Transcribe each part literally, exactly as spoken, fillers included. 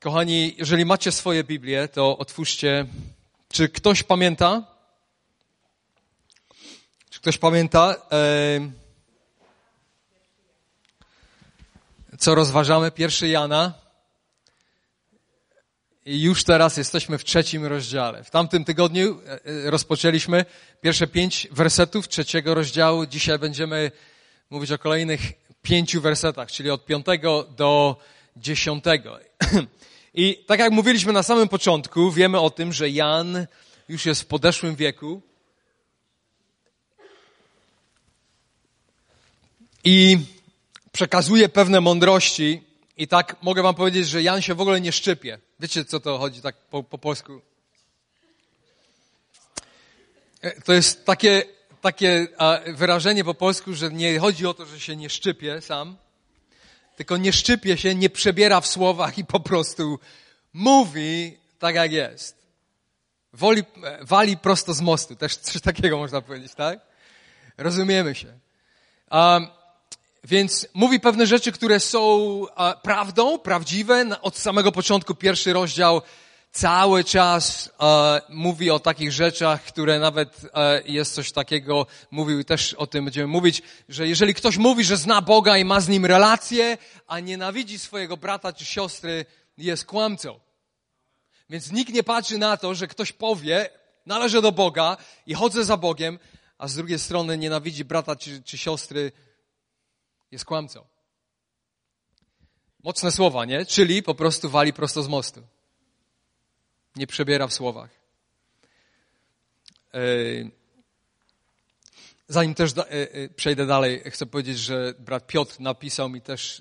Kochani, jeżeli macie swoje Biblię, to otwórzcie. Czy ktoś pamięta? Czy ktoś pamięta, e, co rozważamy? Pierwszy Jana. I już teraz jesteśmy w trzecim rozdziale. W tamtym tygodniu rozpoczęliśmy pierwsze pięć wersetów trzeciego rozdziału. Dzisiaj będziemy mówić o kolejnych pięciu wersetach, czyli od piątego do dziesiątego. I tak jak mówiliśmy na samym początku, wiemy o tym, że Jan już jest w podeszłym wieku i przekazuje pewne mądrości. I tak mogę wam powiedzieć, że Jan się w ogóle nie szczypie. Wiecie, co to chodzi tak po, po polsku? To jest takie, takie wyrażenie po polsku, że nie chodzi o to, że się nie szczypie sam, tylko nie szczypie się, nie przebiera w słowach i po prostu mówi tak, jak jest. Woli, wali prosto z mostu. Też coś takiego można powiedzieć, tak? Rozumiemy się. Um, Więc mówi pewne rzeczy, które są a, prawdą, prawdziwe. Od samego początku pierwszy rozdział cały czas a, mówi o takich rzeczach, które nawet a, jest coś takiego, mówił też o tym będziemy mówić, że jeżeli ktoś mówi, że zna Boga i ma z Nim relację, a nienawidzi swojego brata czy siostry, jest kłamcą. Więc nikt nie patrzy na to, że ktoś powie, należę do Boga i chodzę za Bogiem, a z drugiej strony nienawidzi brata czy, czy siostry, jest kłamcą. Mocne słowa, nie? Czyli po prostu wali prosto z mostu. Nie przebiera w słowach. Zanim też przejdę dalej, chcę powiedzieć, że brat Piotr napisał mi też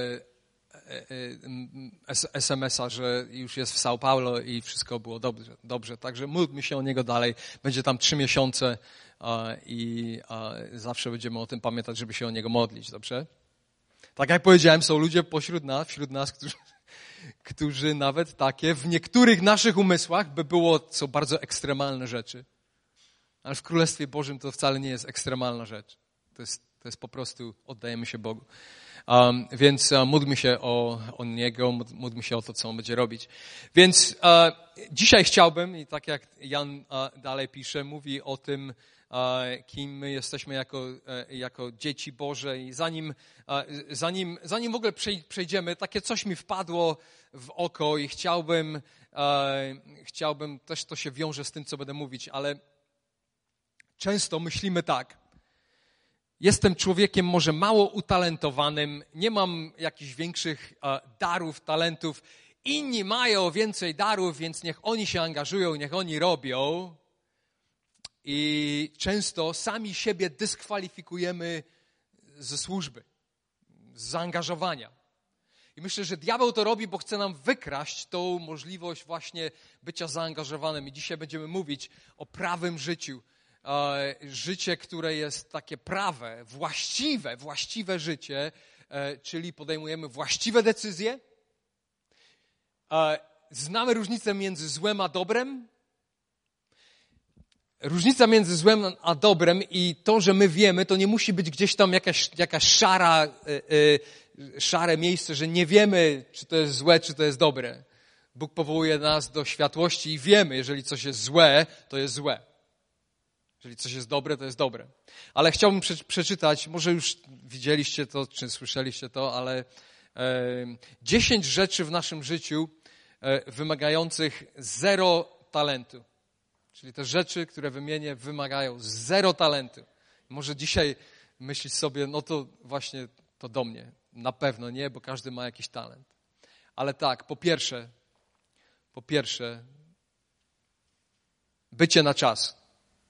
es em es a, że już jest w São Paulo i wszystko było dobrze. dobrze. Także módlmy się o niego dalej. Będzie tam trzy miesiące i zawsze będziemy o tym pamiętać, żeby się o niego modlić, dobrze? Tak jak powiedziałem, są ludzie pośród nas, wśród nas, którzy, którzy nawet takie w niektórych naszych umysłach by było, są bardzo ekstremalne rzeczy. Ale w Królestwie Bożym to wcale nie jest ekstremalna rzecz. To jest, to jest po prostu oddajemy się Bogu. Um, więc uh, módlmy się o, o Niego, módlmy się o to, co On będzie robić. Więc uh, dzisiaj chciałbym, i tak jak Jan uh, dalej pisze, mówi o tym, uh, kim my jesteśmy jako, uh, jako dzieci Boże. I zanim, uh, zanim, zanim w ogóle przejdziemy, takie coś mi wpadło w oko i chciałbym, uh, chciałbym, też to się wiąże z tym, co będę mówić, ale często myślimy tak. Jestem człowiekiem może mało utalentowanym, nie mam jakichś większych uh, darów, talentów. Inni mają więcej darów, więc niech oni się angażują, niech oni robią. I często sami siebie dyskwalifikujemy ze służby, z zaangażowania. I myślę, że diabeł to robi, bo chce nam wykraść tą możliwość właśnie bycia zaangażowanym. I dzisiaj będziemy mówić o prawym życiu. Życie, które jest takie prawe, właściwe, właściwe życie, czyli podejmujemy właściwe decyzje. Znamy różnicę między złem a dobrem. Różnica między złem a dobrem i to, że my wiemy, to nie musi być gdzieś tam jakaś, jakaś szara, szare miejsce, że nie wiemy, czy to jest złe, czy to jest dobre. Bóg powołuje nas do światłości i wiemy, jeżeli coś jest złe, to jest złe. Jeżeli coś jest dobre, to jest dobre. Ale chciałbym przeczytać, może już widzieliście to, czy słyszeliście to, ale dziesięć rzeczy w naszym życiu e, wymagających zero talentu. Czyli te rzeczy, które wymienię, wymagają zero talentu. Może dzisiaj myślisz sobie, no to właśnie to do mnie. Na pewno nie, bo każdy ma jakiś talent. Ale tak, po pierwsze, po pierwsze, bycie na czas.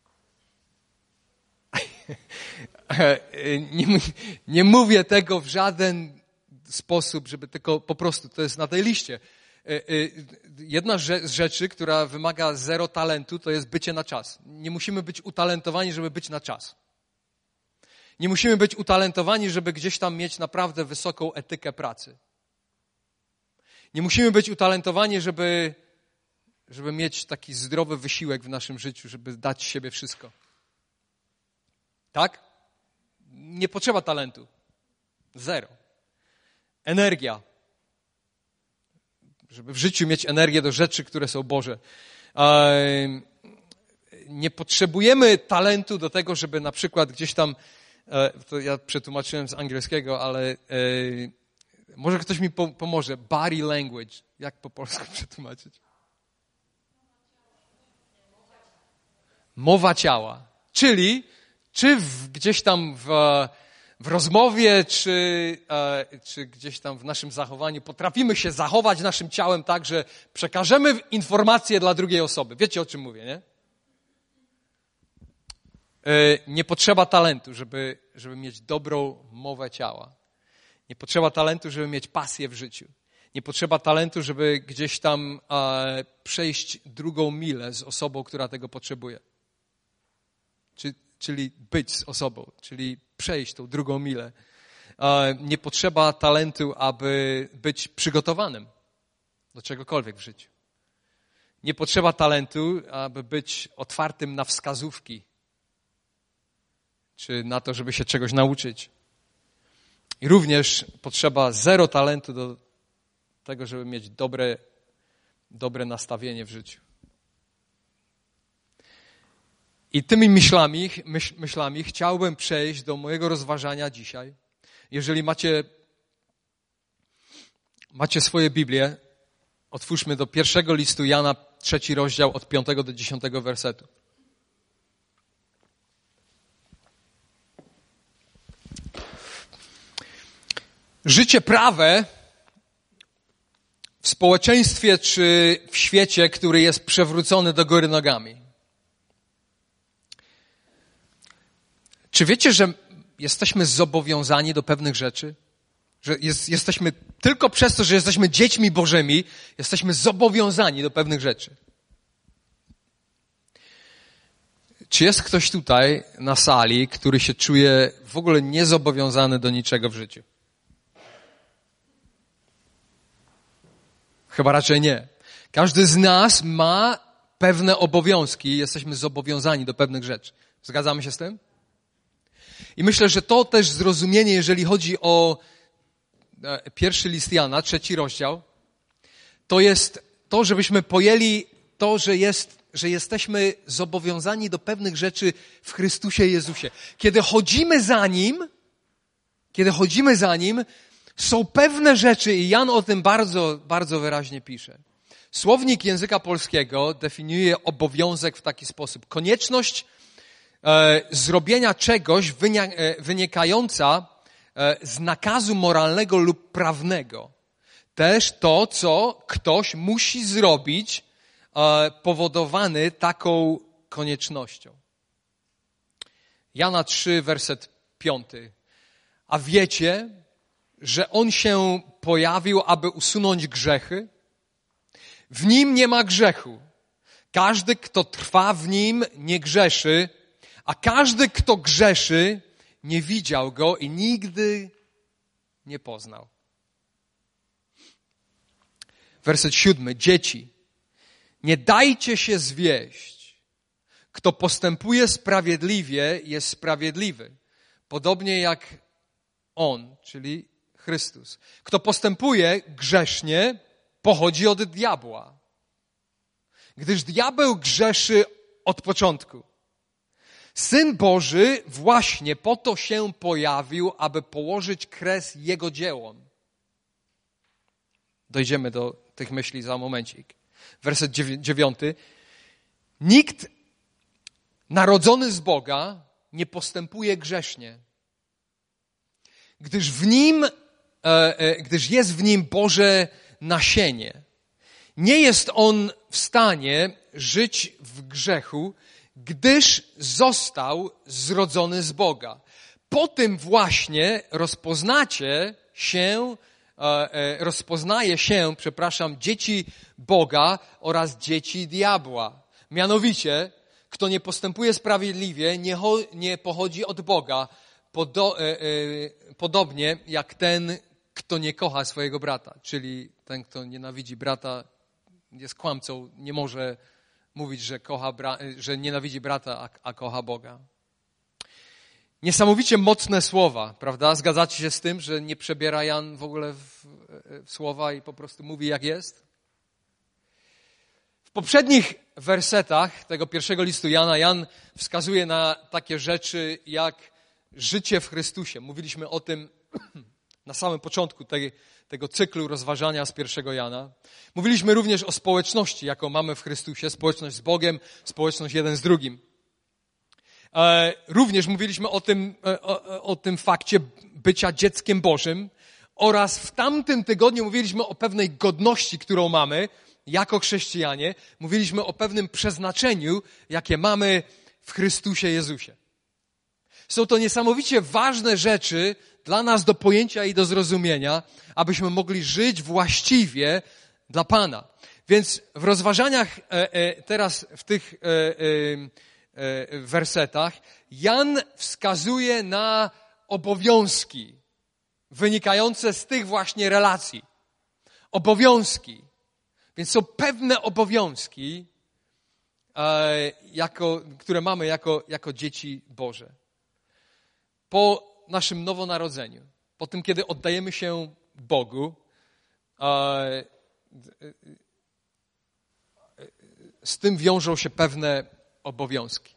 Nie, nie mówię tego w żaden sposób, żeby tylko po prostu, to jest na tej liście. Jedna z rzeczy, która wymaga zero talentu, to jest bycie na czas. Nie musimy być utalentowani, żeby być na czas. Nie musimy być utalentowani, żeby gdzieś tam mieć naprawdę wysoką etykę pracy. Nie musimy być utalentowani, żeby, żeby mieć taki zdrowy wysiłek w naszym życiu, żeby dać siebie wszystko. Tak? Nie potrzeba talentu. Zero. Energia. żeby w życiu mieć energię do rzeczy, które są Boże. Nie potrzebujemy talentu do tego, żeby na przykład gdzieś tam, to ja przetłumaczyłem z angielskiego, ale może ktoś mi pomoże. Body language. Jak po polsku przetłumaczyć? Mowa ciała. Czyli czy w, gdzieś tam w, w rozmowie, czy, czy gdzieś tam w naszym zachowaniu potrafimy się zachować naszym ciałem tak, że przekażemy informacje dla drugiej osoby. Wiecie, o czym mówię, nie? Nie potrzeba talentu, żeby, żeby mieć dobrą mowę ciała. Nie potrzeba talentu, żeby mieć pasję w życiu. Nie potrzeba talentu, żeby gdzieś tam e, przejść drugą milę z osobą, która tego potrzebuje. Czy, czyli być z osobą, czyli przejść tą drugą milę. E, nie potrzeba talentu, aby być przygotowanym do czegokolwiek w życiu. Nie potrzeba talentu, aby być otwartym na wskazówki, czy na to, żeby się czegoś nauczyć. I również potrzeba zero talentu do tego, żeby mieć dobre, dobre nastawienie w życiu. I tymi myślami, myśl, myślami chciałbym przejść do mojego rozważania dzisiaj. Jeżeli macie, macie swoje Biblię, otwórzmy do pierwszego listu Jana, trzeci rozdział, od piątego do dziesiątego wersetu. Życie prawe w społeczeństwie czy w świecie, który jest przewrócony do góry nogami. Czy wiecie, że jesteśmy zobowiązani do pewnych rzeczy? Że jest, jesteśmy tylko przez to, że jesteśmy dziećmi Bożymi, jesteśmy zobowiązani do pewnych rzeczy. Czy jest ktoś tutaj na sali, który się czuje w ogóle niezobowiązany do niczego w życiu? Chyba raczej nie. Każdy z nas ma pewne obowiązki i jesteśmy zobowiązani do pewnych rzeczy. Zgadzamy się z tym? I myślę, że to też zrozumienie, jeżeli chodzi o pierwszy list Jana, trzeci rozdział, to jest to, żebyśmy pojęli to, że jest, że jesteśmy zobowiązani do pewnych rzeczy w Chrystusie Jezusie. Kiedy chodzimy za Nim, kiedy chodzimy za Nim, są pewne rzeczy i Jan o tym bardzo, bardzo wyraźnie pisze. Słownik języka polskiego definiuje obowiązek w taki sposób. Konieczność e, zrobienia czegoś wynia, e, wynikająca e, z nakazu moralnego lub prawnego. Też to, co ktoś musi zrobić, e, powodowany taką koniecznością. Jana trzy, werset piąty. A wiecie, że On się pojawił, aby usunąć grzechy? W Nim nie ma grzechu. Każdy, kto trwa w Nim, nie grzeszy, a każdy, kto grzeszy, nie widział Go i nigdy nie poznał. Werset siódmy. Dzieci, nie dajcie się zwieść. Kto postępuje sprawiedliwie, jest sprawiedliwy. Podobnie jak On, czyli Chrystus. Kto postępuje grzesznie, pochodzi od diabła. Gdyż diabeł grzeszy od początku. Syn Boży właśnie po to się pojawił, aby położyć kres Jego dziełom. Dojdziemy do tych myśli za momencik. Werset dziewiąty. Nikt narodzony z Boga nie postępuje grzesznie. Gdyż w nim, gdyż jest w nim Boże nasienie. Nie jest on w stanie żyć w grzechu, gdyż został zrodzony z Boga. Po tym właśnie rozpoznacie się, rozpoznaje się, przepraszam, dzieci Boga oraz dzieci diabła. Mianowicie, kto nie postępuje sprawiedliwie, nie, cho- nie pochodzi od Boga, Podo- e, e, podobnie jak ten, kto nie kocha swojego brata. Czyli ten, kto nienawidzi brata, jest kłamcą, nie może mówić, że, kocha bra- że nienawidzi brata, a, a kocha Boga. Niesamowicie mocne słowa, prawda? Zgadzacie się z tym, że nie przebiera Jan w ogóle w, w słowa i po prostu mówi jak jest? poprzednich wersetach tego pierwszego listu Jana, Jan wskazuje na takie rzeczy jak życie w Chrystusie. Mówiliśmy o tym na samym początku tej, tego cyklu rozważania z pierwszego Jana. Mówiliśmy również o społeczności, jaką mamy w Chrystusie, społeczność z Bogiem, społeczność jeden z drugim. E, również mówiliśmy o tym, o, o tym fakcie bycia dzieckiem Bożym oraz w tamtym tygodniu mówiliśmy o pewnej godności, którą mamy jako chrześcijanie. Mówiliśmy o pewnym przeznaczeniu, jakie mamy w Chrystusie Jezusie. Są to niesamowicie ważne rzeczy dla nas do pojęcia i do zrozumienia, abyśmy mogli żyć właściwie dla Pana. Więc w rozważaniach teraz w tych wersetach Jan wskazuje na obowiązki wynikające z tych właśnie relacji. Obowiązki. Więc są pewne obowiązki, jako, które mamy jako, jako dzieci Boże. Po naszym nowonarodzeniu, po tym, kiedy oddajemy się Bogu, z tym wiążą się pewne obowiązki.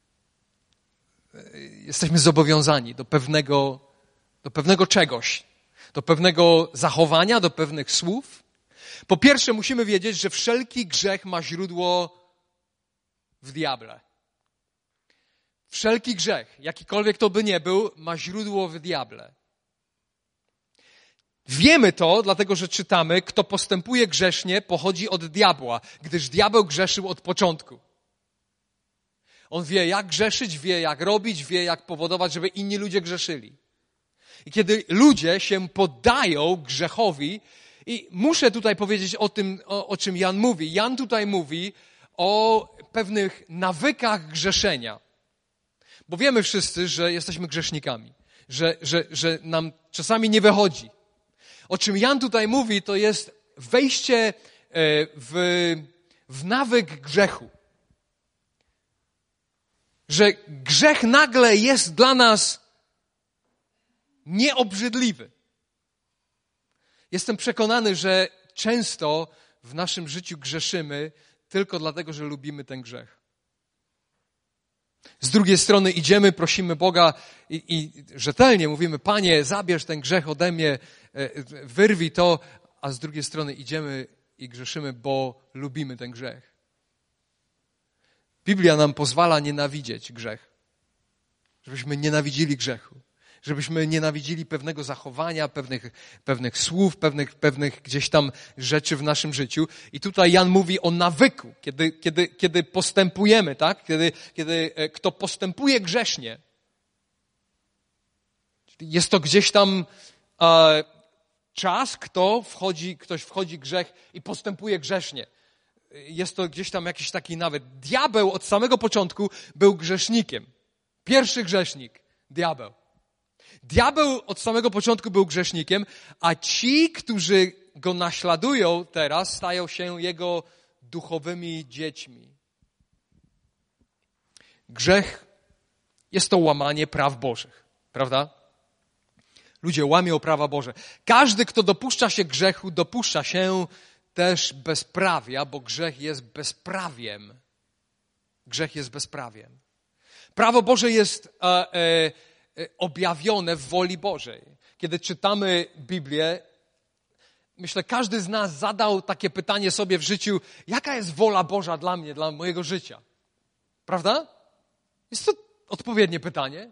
Jesteśmy zobowiązani do pewnego, do pewnego czegoś, do pewnego zachowania, do pewnych słów. Po pierwsze, musimy wiedzieć, że wszelki grzech ma źródło w diable. Wszelki grzech, jakikolwiek to by nie był, ma źródło w diable. Wiemy to, dlatego że czytamy, kto postępuje grzesznie, pochodzi od diabła, gdyż diabeł grzeszył od początku. On wie, jak grzeszyć, wie, jak robić, wie, jak powodować, żeby inni ludzie grzeszyli. I kiedy ludzie się poddają grzechowi, i muszę tutaj powiedzieć o tym, o, o czym Jan mówi. Jan tutaj mówi o pewnych nawykach grzeszenia. Bo wiemy wszyscy, że jesteśmy grzesznikami, że, że, że nam czasami nie wychodzi. O czym Jan tutaj mówi, to jest wejście w, w nawyk grzechu. Że grzech nagle jest dla nas nieobrzydliwy. Jestem przekonany, że często w naszym życiu grzeszymy tylko dlatego, że lubimy ten grzech. Z drugiej strony idziemy, prosimy Boga i, i rzetelnie mówimy, Panie, zabierz ten grzech ode mnie, wyrwij to, a z drugiej strony idziemy i grzeszymy, bo lubimy ten grzech. Biblia nam pozwala nienawidzieć grzech, żebyśmy nienawidzili grzechu, żebyśmy nienawidzili pewnego zachowania, pewnych, pewnych słów, pewnych, pewnych gdzieś tam rzeczy w naszym życiu. I tutaj Jan mówi o nawyku, kiedy, kiedy, kiedy postępujemy, tak? Kiedy, kiedy kto postępuje grzesznie. Jest to gdzieś tam e, czas, kto wchodzi, ktoś wchodzi w grzech i postępuje grzesznie. Jest to gdzieś tam jakiś taki nawyk. Diabeł od samego początku był grzesznikiem. Pierwszy grzesznik, diabeł. Diabeł od samego początku był grzesznikiem, a ci, którzy go naśladują teraz, stają się jego duchowymi dziećmi. Grzech jest to łamanie praw Bożych, prawda? Ludzie łamią prawa Boże. Każdy, kto dopuszcza się grzechu, dopuszcza się też bezprawia, bo grzech jest bezprawiem. Grzech jest bezprawiem. Prawo Boże jest e, e, objawione w woli Bożej. Kiedy czytamy Biblię, myślę, każdy z nas zadał takie pytanie sobie w życiu, jaka jest wola Boża dla mnie, dla mojego życia? Prawda? Jest to odpowiednie pytanie.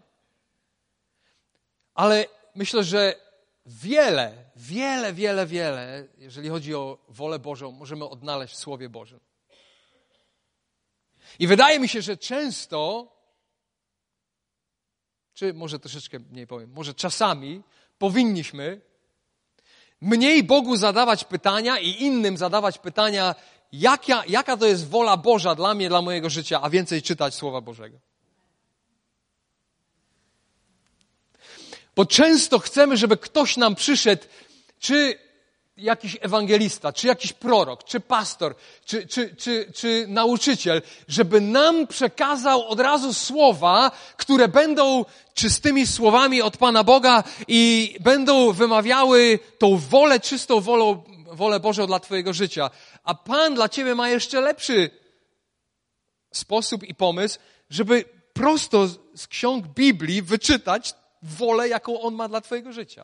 Ale myślę, że wiele, wiele, wiele, wiele, jeżeli chodzi o wolę Bożą, możemy odnaleźć w Słowie Bożym. I wydaje mi się, że często, czy może troszeczkę mniej powiem, może czasami powinniśmy mniej Bogu zadawać pytania i innym zadawać pytania, jaka, jaka to jest wola Boża dla mnie, dla mojego życia, a więcej czytać Słowa Bożego. Bo często chcemy, żeby ktoś nam przyszedł, czy jakiś ewangelista, czy jakiś prorok, czy pastor, czy, czy, czy, czy nauczyciel, żeby nam przekazał od razu słowa, które będą czystymi słowami od Pana Boga i będą wymawiały tą wolę, czystą wolą wolę Bożą dla twojego życia. A Pan dla ciebie ma jeszcze lepszy sposób i pomysł, żeby prosto z ksiąg Biblii wyczytać wolę, jaką On ma dla twojego życia.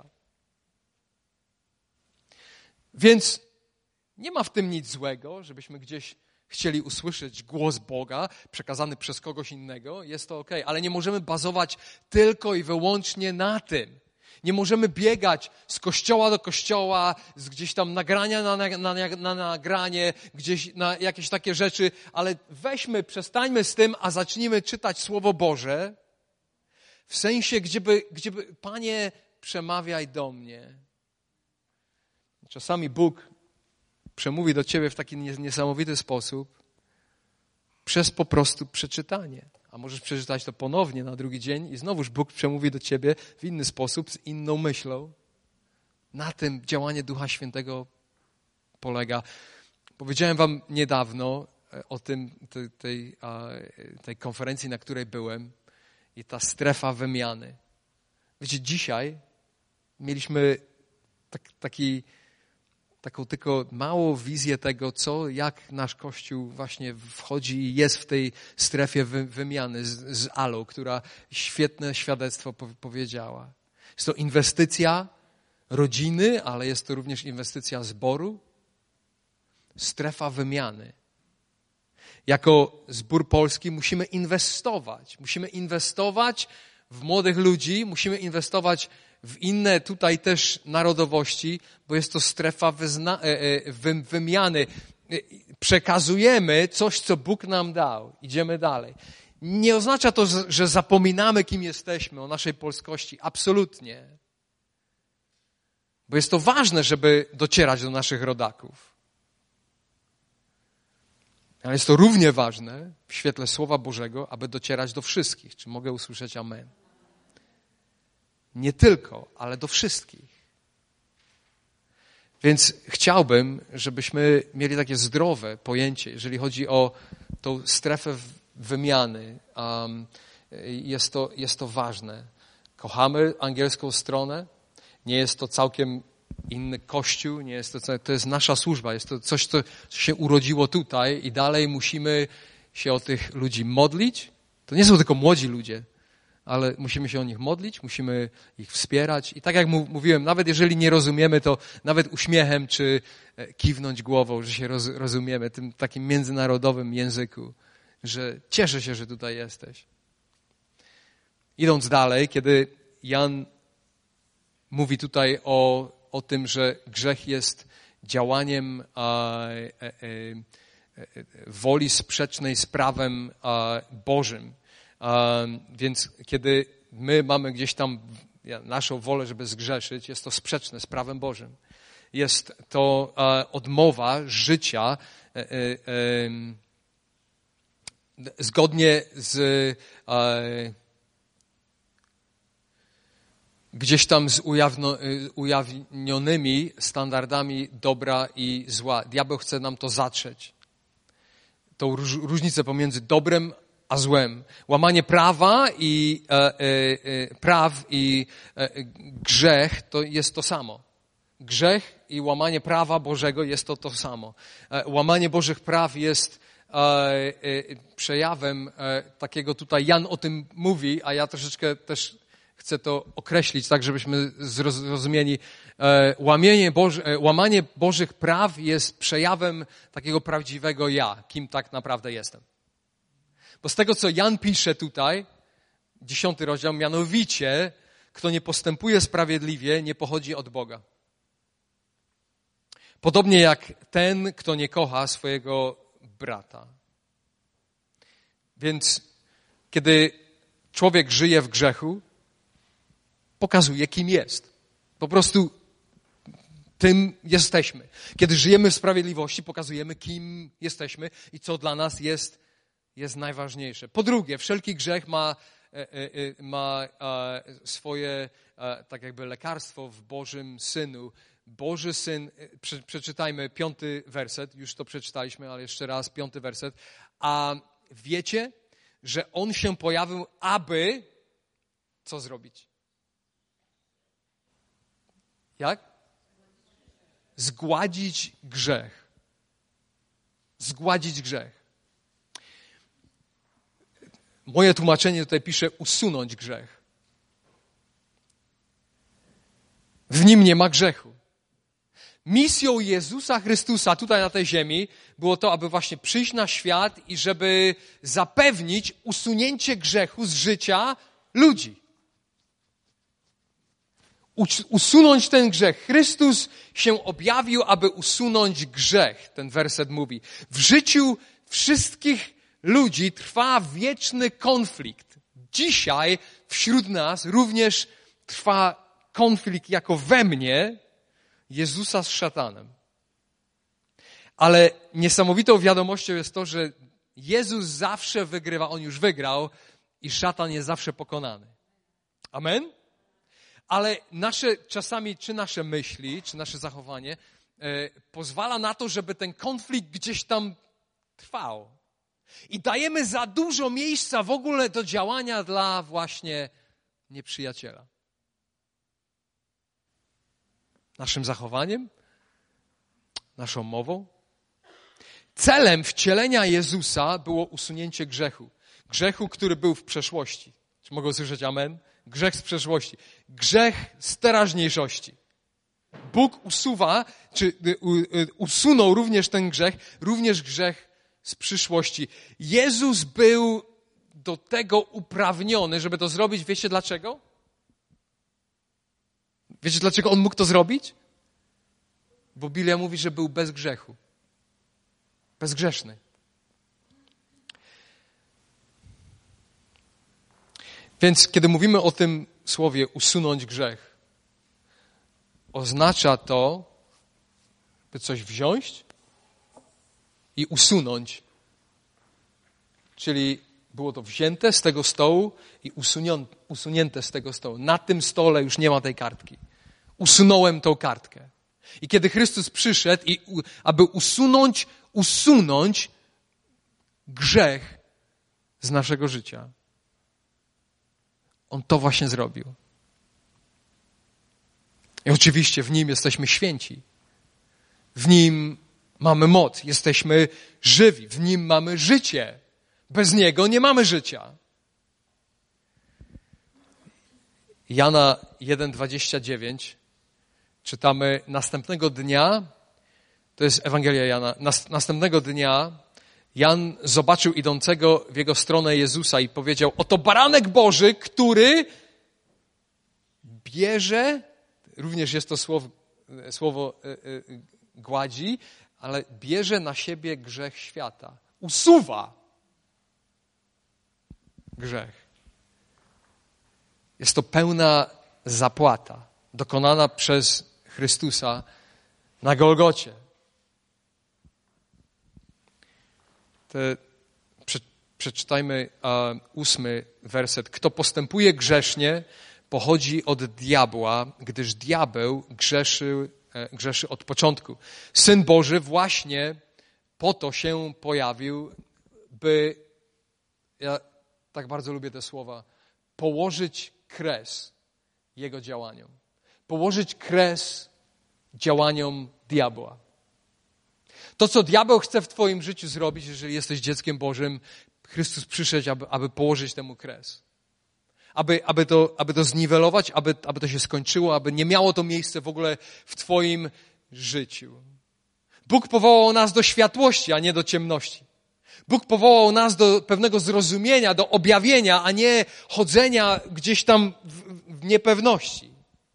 Więc nie ma w tym nic złego, żebyśmy gdzieś chcieli usłyszeć głos Boga przekazany przez kogoś innego. Jest to okej, ale nie możemy bazować tylko i wyłącznie na tym. Nie możemy biegać z kościoła do kościoła, z gdzieś tam nagrania na, na, na, na nagranie, gdzieś na jakieś takie rzeczy, ale weźmy, przestańmy z tym, a zacznijmy czytać Słowo Boże w sensie, gdzieby, gdzieby Panie, przemawiaj do mnie. Czasami Bóg przemówi do ciebie w taki niesamowity sposób przez po prostu przeczytanie. A możesz przeczytać to ponownie na drugi dzień i znowuż Bóg przemówi do ciebie w inny sposób, z inną myślą. Na tym działanie Ducha Świętego polega. Powiedziałem wam niedawno o tym, tej, tej, tej konferencji, na której byłem i ta strefa wymiany. Wiecie, dzisiaj mieliśmy tak, taki, taką tylko małą wizję tego, co, jak nasz Kościół właśnie wchodzi i jest w tej strefie wy, wymiany z, z Alą, która świetne świadectwo powiedziała. Jest to inwestycja rodziny, ale jest to również inwestycja zboru. Strefa wymiany. Jako zbór polski musimy inwestować. Musimy inwestować w młodych ludzi, musimy inwestować w inne tutaj też narodowości, bo jest to strefa wyzna- wy- wymiany. Przekazujemy coś, co Bóg nam dał. Idziemy dalej. Nie oznacza to, że zapominamy, kim jesteśmy, o naszej polskości. Absolutnie. Bo jest to ważne, żeby docierać do naszych rodaków. Ale jest to równie ważne w świetle Słowa Bożego, aby docierać do wszystkich. Czy mogę usłyszeć amen? Nie tylko, ale do wszystkich. Więc chciałbym, żebyśmy mieli takie zdrowe pojęcie, jeżeli chodzi o tą strefę wymiany. Um, jest to, jest to ważne. Kochamy angielską stronę. Nie jest to całkiem inny kościół, nie jest to, to jest nasza służba, jest to coś, co się urodziło tutaj i dalej musimy się o tych ludzi modlić. To nie są tylko młodzi ludzie, ale musimy się o nich modlić, musimy ich wspierać i tak jak mówiłem, nawet jeżeli nie rozumiemy, to nawet uśmiechem czy kiwnąć głową, że się roz, rozumiemy tym takim międzynarodowym języku, że cieszę się, że tutaj jesteś. Idąc dalej, kiedy Jan mówi tutaj o, o tym, że grzech jest działaniem a, e, e, e, woli sprzecznej z prawem a, Bożym. A, więc kiedy my mamy gdzieś tam naszą wolę, żeby zgrzeszyć, jest to sprzeczne z prawem Bożym. Jest to a, odmowa życia e, e, e, zgodnie z e, gdzieś tam z ujawno, ujawnionymi standardami dobra i zła. Diabeł chce nam to zatrzeć. Tą róż, różnicę pomiędzy dobrem a złem. Łamanie prawa i e, e, praw i e, grzech to jest to samo. Grzech i łamanie prawa Bożego jest to to samo. E, łamanie Bożych praw jest e, e, przejawem e, takiego tutaj, Jan o tym mówi, a ja troszeczkę też chcę to określić tak, żebyśmy zrozumieli. Łamienie Boże, łamanie Bożych praw jest przejawem takiego prawdziwego ja, kim tak naprawdę jestem. Bo z tego, co Jan pisze tutaj, dziesiąty rozdział, mianowicie, kto nie postępuje sprawiedliwie, nie pochodzi od Boga. Podobnie jak ten, kto nie kocha swojego brata. Więc kiedy człowiek żyje w grzechu, pokazuje, kim jest. Po prostu tym jesteśmy. Kiedy żyjemy w sprawiedliwości, pokazujemy, kim jesteśmy i co dla nas jest, jest najważniejsze. Po drugie, wszelki grzech ma, ma swoje tak jakby lekarstwo w Bożym Synu. Boży Syn, przeczytajmy piąty werset, już to przeczytaliśmy, ale jeszcze raz piąty werset. A wiecie, że On się pojawił, aby co zrobić? Jak? zgładzić grzech. Zgładzić grzech. Moje tłumaczenie tutaj pisze usunąć grzech. W nim nie ma grzechu. Misją Jezusa Chrystusa tutaj na tej ziemi było to, aby właśnie przyjść na świat i żeby zapewnić usunięcie grzechu z życia ludzi. Usunąć ten grzech. Chrystus się objawił, aby usunąć grzech. Ten werset mówi. W życiu wszystkich ludzi trwa wieczny konflikt. Dzisiaj wśród nas również trwa konflikt jako we mnie Jezusa z szatanem. Ale niesamowitą wiadomością jest to, że Jezus zawsze wygrywa, On już wygrał i szatan jest zawsze pokonany. Amen? Ale nasze, czasami czy nasze myśli, czy nasze zachowanie e, pozwala na to, żeby ten konflikt gdzieś tam trwał. I dajemy za dużo miejsca w ogóle do działania dla właśnie nieprzyjaciela. Naszym zachowaniem, naszą mową. Celem wcielenia Jezusa było usunięcie grzechu. Grzechu, który był w przeszłości. Czy mogę usłyszeć amen? Grzech z przeszłości. Grzech z teraźniejszości. Bóg usuwa, czy usunął również ten grzech, również grzech z przyszłości. Jezus był do tego uprawniony, żeby to zrobić. Wiecie dlaczego? Wiecie, dlaczego On mógł to zrobić? Bo Biblia mówi, że był bez grzechu. Bezgrzeszny. Więc kiedy mówimy o tym słowie usunąć grzech, oznacza to, by coś wziąć i usunąć. Czyli było to wzięte z tego stołu i usunięte z tego stołu. Na tym stole już nie ma tej kartki. Usunąłem tą kartkę. I kiedy Chrystus przyszedł, i aby usunąć, usunąć grzech z naszego życia, On to właśnie zrobił. I oczywiście w Nim jesteśmy święci. W Nim mamy moc. Jesteśmy żywi. W Nim mamy życie. Bez Niego nie mamy życia. Jana jeden, dwadzieścia dziewięć czytamy następnego dnia, to jest Ewangelia Jana, nas, następnego dnia Jan zobaczył idącego w jego stronę Jezusa i powiedział, oto baranek Boży, który bierze, również jest to słowo, słowo y, y, gładzi, ale bierze na siebie grzech świata. Usuwa grzech. Jest to pełna zapłata dokonana przez Chrystusa na Golgocie. Te, prze, przeczytajmy uh, ósmy werset. Kto postępuje grzesznie, pochodzi od diabła, gdyż diabeł grzeszy, e, grzeszy od początku. Syn Boży właśnie po to się pojawił, by, ja tak bardzo lubię te słowa, położyć kres jego działaniom. Położyć kres działaniom diabła. To, co diabeł chce w twoim życiu zrobić, jeżeli jesteś dzieckiem Bożym, Chrystus przyszedł, aby, aby położyć temu kres. Aby, aby, to, aby to zniwelować, aby, aby to się skończyło, aby nie miało to miejsca w ogóle w twoim życiu. Bóg powołał nas do światłości, a nie do ciemności. Bóg powołał nas do pewnego zrozumienia, do objawienia, a nie chodzenia gdzieś tam w, w niepewności.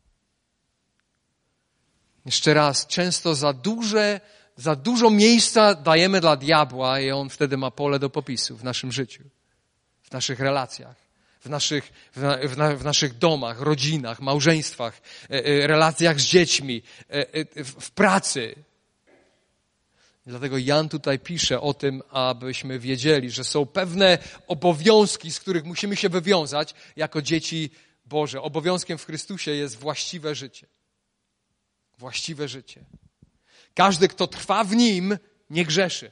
Jeszcze raz, często za duże, za dużo miejsca dajemy dla diabła i on wtedy ma pole do popisu w naszym życiu, w naszych relacjach, w naszych, w, na, w, na, w naszych domach, rodzinach, małżeństwach, e, e, relacjach z dziećmi, e, e, w, w pracy. Dlatego Jan tutaj pisze o tym, abyśmy wiedzieli, że są pewne obowiązki, z których musimy się wywiązać jako dzieci Boże. Obowiązkiem w Chrystusie jest właściwe życie. Właściwe życie. Każdy, kto trwa w Nim, nie grzeszy.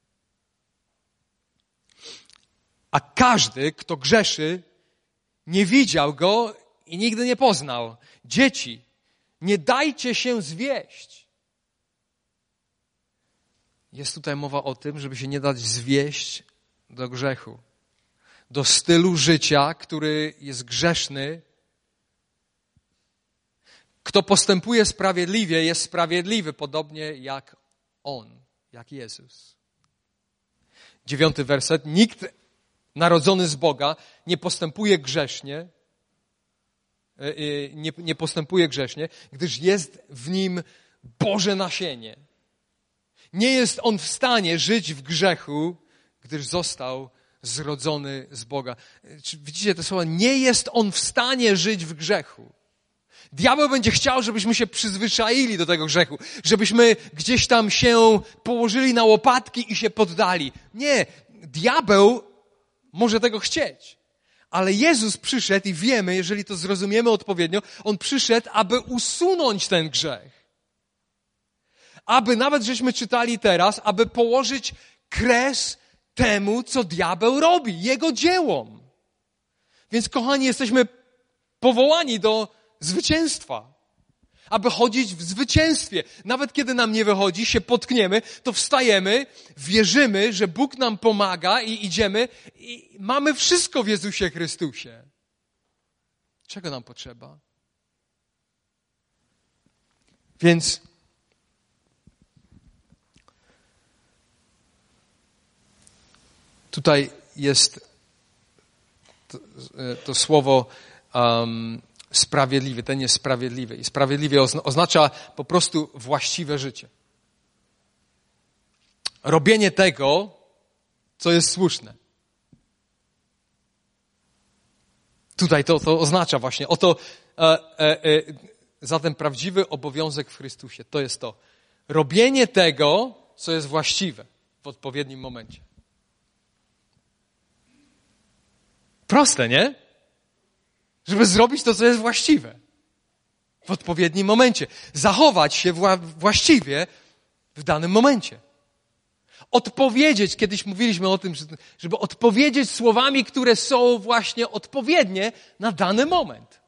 A każdy, kto grzeszy, nie widział Go i nigdy nie poznał. Dzieci, nie dajcie się zwieść. jest tutaj mowa o tym, żeby się nie dać zwieść do grzechu. Do stylu życia, który jest grzeszny. Kto postępuje sprawiedliwie, jest sprawiedliwy, podobnie jak On, jak Jezus. Dziewiąty werset. Nikt narodzony z Boga nie postępuje grzesznie, nie, nie postępuje grzesznie, gdyż jest w nim Boże nasienie. Nie jest on w stanie żyć w grzechu, gdyż został zrodzony z Boga. Czy widzicie te słowa? Nie jest on w stanie żyć w grzechu. Diabeł będzie chciał, żebyśmy się przyzwyczaili do tego grzechu, żebyśmy gdzieś tam się położyli na łopatki i się poddali. Nie, diabeł może tego chcieć. Ale Jezus przyszedł i wiemy, jeżeli to zrozumiemy odpowiednio, On przyszedł, aby usunąć ten grzech. Aby, nawet żeśmy czytali teraz, aby położyć kres temu, co diabeł robi, jego dziełom. Więc, kochani, jesteśmy powołani do zwycięstwa. Aby chodzić w zwycięstwie. Nawet kiedy nam nie wychodzi, się potkniemy, to wstajemy, wierzymy, że Bóg nam pomaga i idziemy i mamy wszystko w Jezusie Chrystusie. Czego nam potrzeba? Więc tutaj jest to, to słowo um, sprawiedliwy, ten jest sprawiedliwy. I sprawiedliwie oznacza po prostu właściwe życie. Robienie tego, co jest słuszne. Tutaj to, to oznacza właśnie, oto e, e, e, zatem prawdziwy obowiązek w Chrystusie, to jest to. Robienie tego, co jest właściwe w odpowiednim momencie. Proste, nie? Żeby zrobić to, co jest właściwe. W odpowiednim momencie. Zachować się wła- właściwie w danym momencie. Odpowiedzieć, kiedyś mówiliśmy o tym, żeby odpowiedzieć słowami, które są właśnie odpowiednie na dany moment.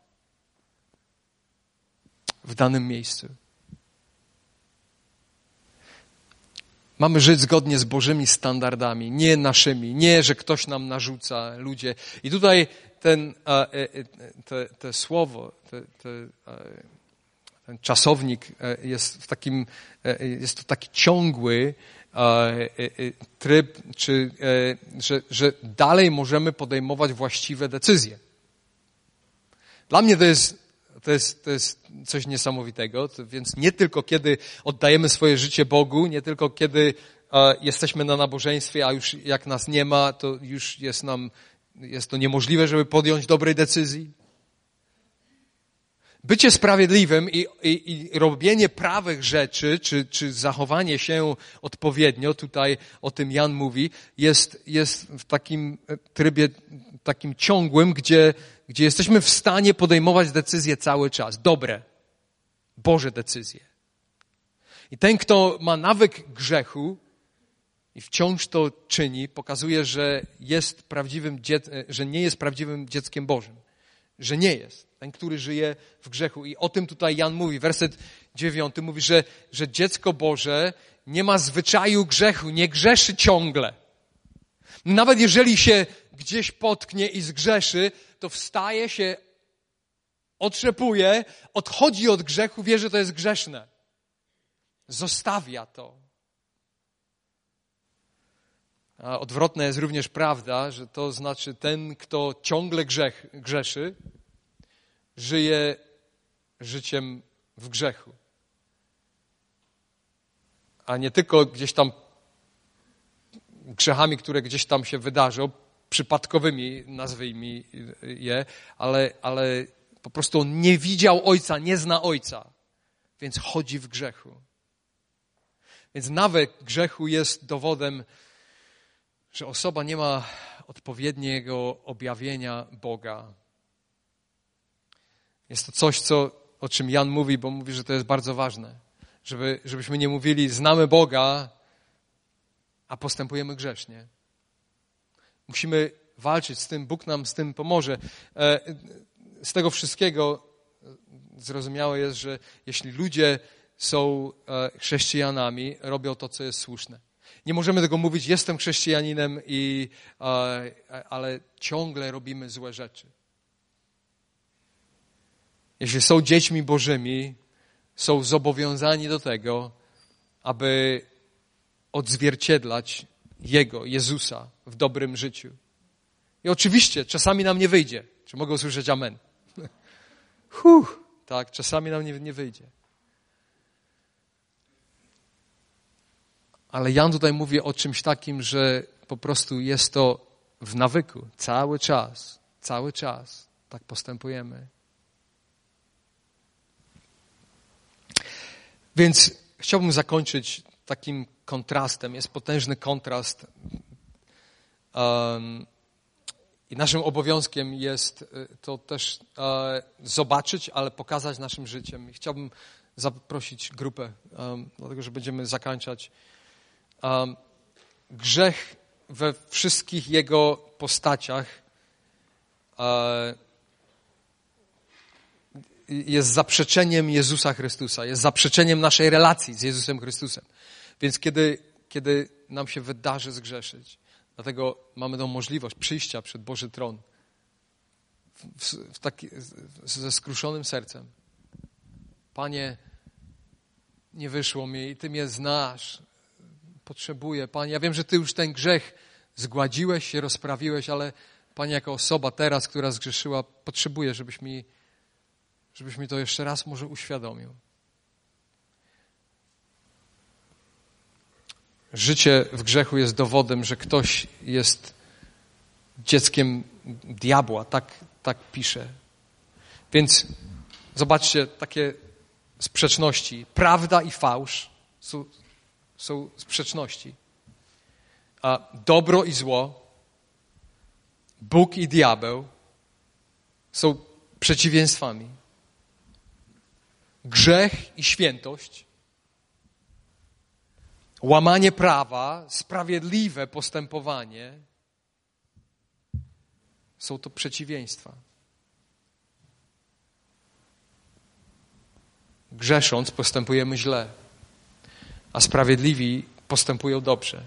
W danym miejscu. Mamy żyć zgodnie z Bożymi standardami, nie naszymi, nie, że ktoś nam narzuca, ludzie. I tutaj ten, te, te słowo, te, te, ten czasownik jest w takim, jest to taki ciągły tryb, czy, że, że dalej możemy podejmować właściwe decyzje. Dla mnie to jest To jest, to jest coś niesamowitego, to więc nie tylko kiedy oddajemy swoje życie Bogu, nie tylko kiedy e, jesteśmy na nabożeństwie, a już jak nas nie ma, to już jest nam, jest to niemożliwe, żeby podjąć dobrej decyzji. Bycie sprawiedliwym i, i, i robienie prawych rzeczy, czy, czy zachowanie się odpowiednio, tutaj o tym Jan mówi, jest, jest w takim trybie, takim ciągłym, gdzie gdzie jesteśmy w stanie podejmować decyzje cały czas. Dobre, Boże decyzje. I ten, kto ma nawyk grzechu i wciąż to czyni, pokazuje, że jest prawdziwym, że nie jest prawdziwym dzieckiem Bożym. Że nie jest. Ten, który żyje w grzechu. I o tym tutaj Jan mówi. Werset dziewiąty mówi, że, że dziecko Boże nie ma zwyczaju grzechu, nie grzeszy ciągle. Nawet jeżeli się gdzieś potknie i zgrzeszy, to wstaje się, otrzepuje, odchodzi od grzechu, wie, że to jest grzeszne. Zostawia to. A odwrotna jest również prawda, że to znaczy ten, kto ciągle grzech, grzeszy, żyje życiem w grzechu. A nie tylko gdzieś tam grzechami, które gdzieś tam się wydarzą, przypadkowymi, nazwijmy je, ale, ale po prostu on nie widział Ojca, nie zna Ojca, więc chodzi w grzechu. Więc nawyk grzechu jest dowodem, że osoba nie ma odpowiedniego objawienia Boga. Jest to coś, co, o czym Jan mówi, bo mówi, że to jest bardzo ważne. Żeby, żebyśmy nie mówili, znamy Boga, a postępujemy grzesznie. Musimy walczyć z tym, Bóg nam z tym pomoże. Z tego wszystkiego zrozumiałe jest, że jeśli ludzie są chrześcijanami, robią to, co jest słuszne. Nie możemy tego mówić, jestem chrześcijaninem, i, ale ciągle robimy złe rzeczy. Jeśli są dziećmi Bożymi, są zobowiązani do tego, aby odzwierciedlać Jego, Jezusa w dobrym życiu. I oczywiście czasami nam nie wyjdzie. Czy mogę usłyszeć amen? Huh, tak, czasami nam nie, nie wyjdzie. Ale Jan tutaj mówi o czymś takim, że po prostu jest to w nawyku. Cały czas, cały czas tak postępujemy. Więc chciałbym zakończyć takim kontrastem. Jest potężny kontrast. Um, I naszym obowiązkiem jest to też e, zobaczyć, ale pokazać naszym życiem. I chciałbym zaprosić grupę, um, dlatego że będziemy zakończać. Um, grzech we wszystkich jego postaciach e, jest zaprzeczeniem Jezusa Chrystusa, jest zaprzeczeniem naszej relacji z Jezusem Chrystusem. Więc kiedy, kiedy nam się wydarzy zgrzeszyć, dlatego mamy tą możliwość przyjścia przed Boży Tron w, w taki, ze skruszonym sercem. Panie, nie wyszło mi i Ty mnie znasz. Potrzebuję, Panie. Ja wiem, że Ty już ten grzech zgładziłeś się, rozprawiłeś, ale Panie, jako osoba teraz, która zgrzeszyła, potrzebuję, żebyś mi, żebyś mi to jeszcze raz może uświadomił. Życie w grzechu jest dowodem, że ktoś jest dzieckiem diabła, tak, tak pisze. Więc zobaczcie, takie sprzeczności. Prawda i fałsz są, są sprzeczności. A dobro i zło, Bóg i diabeł są przeciwieństwami. Grzech i świętość, łamanie prawa, sprawiedliwe postępowanie są to przeciwieństwa. Grzesząc postępujemy źle, a sprawiedliwi postępują dobrze.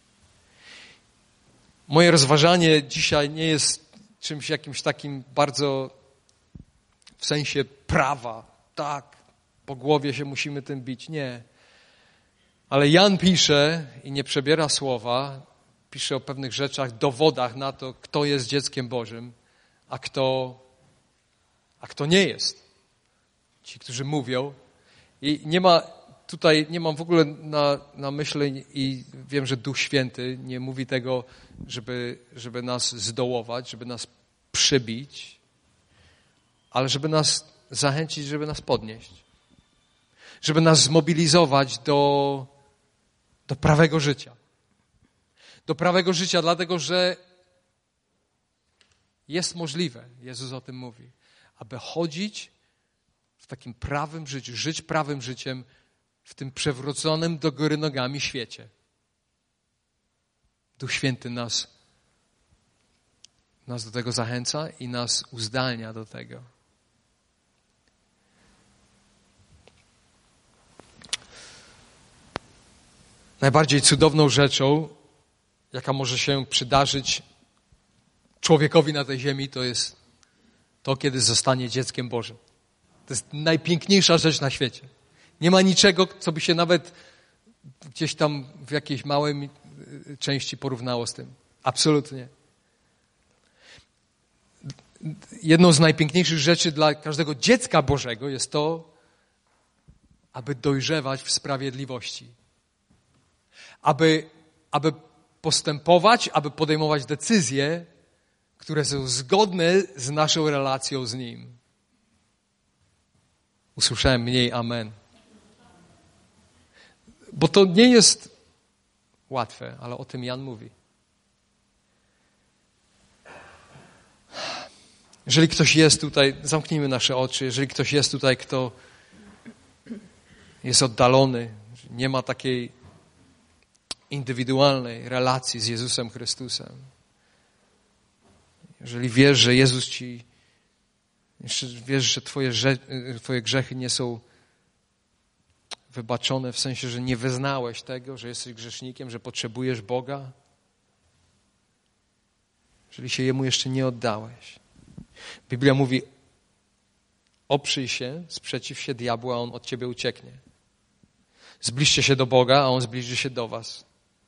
Moje rozważanie dzisiaj nie jest czymś jakimś takim bardzo w sensie prawa. Tak, po głowie się musimy tym bić. Nie. Ale Jan pisze i nie przebiera słowa, pisze o pewnych rzeczach, dowodach na to, kto jest dzieckiem Bożym, a kto, a kto nie jest. Ci, którzy mówią. I nie ma tutaj, nie mam w ogóle na, na myśli i wiem, że Duch Święty nie mówi tego, żeby, żeby nas zdołować, żeby nas przybić, ale żeby nas zachęcić, żeby nas podnieść. Żeby nas zmobilizować do, do prawego życia. Do prawego życia, dlatego że jest możliwe, Jezus o tym mówi, aby chodzić w takim prawym życiu, żyć prawym życiem w tym przewróconym do góry nogami świecie. Duch Święty nas, nas do tego zachęca i nas uzdalnia do tego. Najbardziej cudowną rzeczą, jaka może się przydarzyć człowiekowi na tej ziemi, to jest to, kiedy zostanie dzieckiem Bożym. To jest najpiękniejsza rzecz na świecie. Nie ma niczego, co by się nawet gdzieś tam w jakiejś małej części porównało z tym. Absolutnie. Jedną z najpiękniejszych rzeczy dla każdego dziecka Bożego jest to, aby dojrzewać w sprawiedliwości. Aby, aby postępować, aby podejmować decyzje, które są zgodne z naszą relacją z Nim. Usłyszałem mniej amen. Bo to nie jest łatwe, ale o tym Jan mówi. Jeżeli ktoś jest tutaj, zamknijmy nasze oczy, jeżeli ktoś jest tutaj, kto jest oddalony, nie ma takiej indywidualnej relacji z Jezusem Chrystusem. Jeżeli wiesz, że Jezus ci, wiesz, że twoje, twoje grzechy nie są wybaczone w sensie, że nie wyznałeś tego, że jesteś grzesznikiem, że potrzebujesz Boga, jeżeli się Jemu jeszcze nie oddałeś. Biblia mówi, oprzyj się, sprzeciw się diabłu, a on od ciebie ucieknie. Zbliżcie się do Boga, a on zbliży się do was.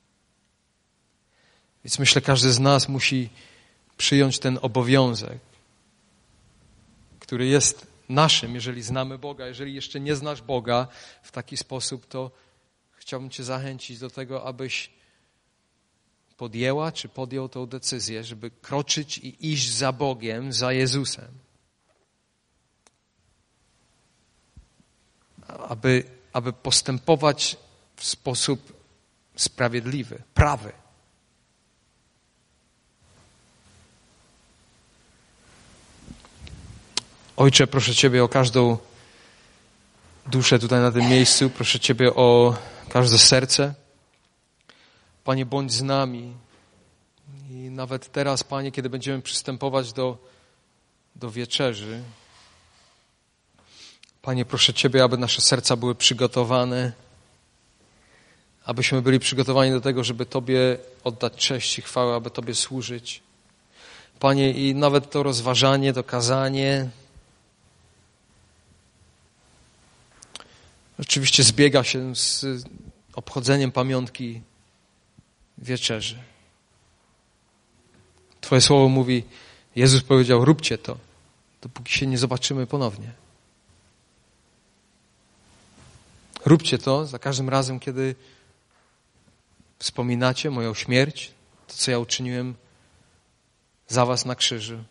Więc myślę, każdy z nas musi przyjąć ten obowiązek, który jest naszym, jeżeli znamy Boga. Jeżeli jeszcze nie znasz Boga w taki sposób, to chciałbym cię zachęcić do tego, abyś podjęła czy podjął tą decyzję, żeby kroczyć i iść za Bogiem, za Jezusem. Aby, aby postępować w sposób sprawiedliwy, prawy. Ojcze, proszę Ciebie o każdą duszę tutaj na tym miejscu. Proszę Ciebie o każde serce. Panie, bądź z nami. I nawet teraz, Panie, kiedy będziemy przystępować do, do wieczerzy, Panie, proszę Ciebie, aby nasze serca były przygotowane, abyśmy byli przygotowani do tego, żeby Tobie oddać cześć i chwałę, aby Tobie służyć. Panie, i nawet to rozważanie, to kazanie oczywiście zbiega się z obchodzeniem pamiątki wieczerzy. Twoje słowo mówi, Jezus powiedział, róbcie to, dopóki się nie zobaczymy ponownie. Róbcie to za każdym razem, kiedy wspominacie moją śmierć, to, co ja uczyniłem za was na krzyżu.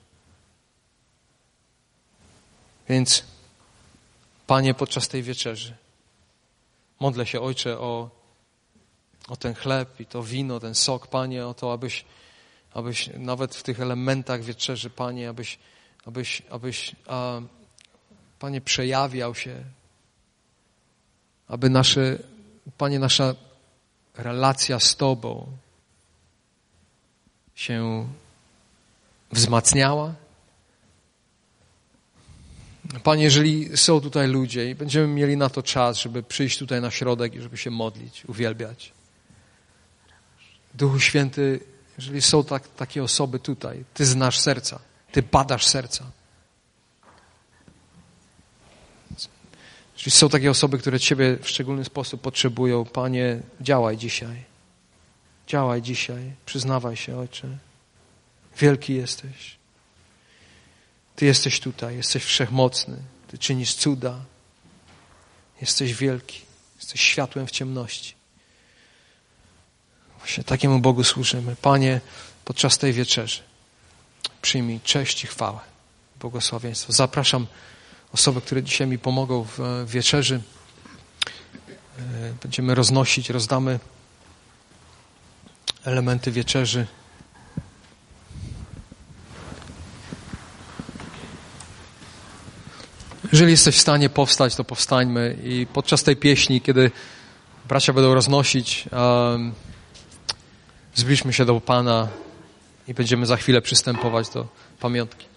Więc, Panie, podczas tej wieczerzy modlę się, Ojcze, o, o ten chleb i to wino, ten sok, Panie, o to, abyś, abyś nawet w tych elementach wieczerzy, Panie, abyś, abyś, abyś a, Panie, przejawiał się, aby nasze, Panie, nasza relacja z Tobą się wzmacniała. Panie, jeżeli są tutaj ludzie i będziemy mieli na to czas, żeby przyjść tutaj na środek i żeby się modlić, uwielbiać. Duchu Święty, jeżeli są tak, takie osoby tutaj, Ty znasz serca, Ty badasz serca. Jeżeli są takie osoby, które Ciebie w szczególny sposób potrzebują, Panie, działaj dzisiaj. Działaj dzisiaj. Przyznawaj się, Ojcze. Wielki jesteś. Ty jesteś tutaj, jesteś wszechmocny. Ty czynisz cuda. Jesteś wielki. Jesteś światłem w ciemności. Właśnie takiemu Bogu służymy. Panie, podczas tej wieczerzy przyjmij cześć i chwałę, błogosławieństwo. Zapraszam osoby, które dzisiaj mi pomogą w wieczerzy. Będziemy roznosić, rozdamy elementy wieczerzy. Jeżeli jesteś w stanie powstać, to powstańmy i podczas tej pieśni, kiedy bracia będą roznosić, um, zbliżmy się do Pana i będziemy za chwilę przystępować do pamiątki.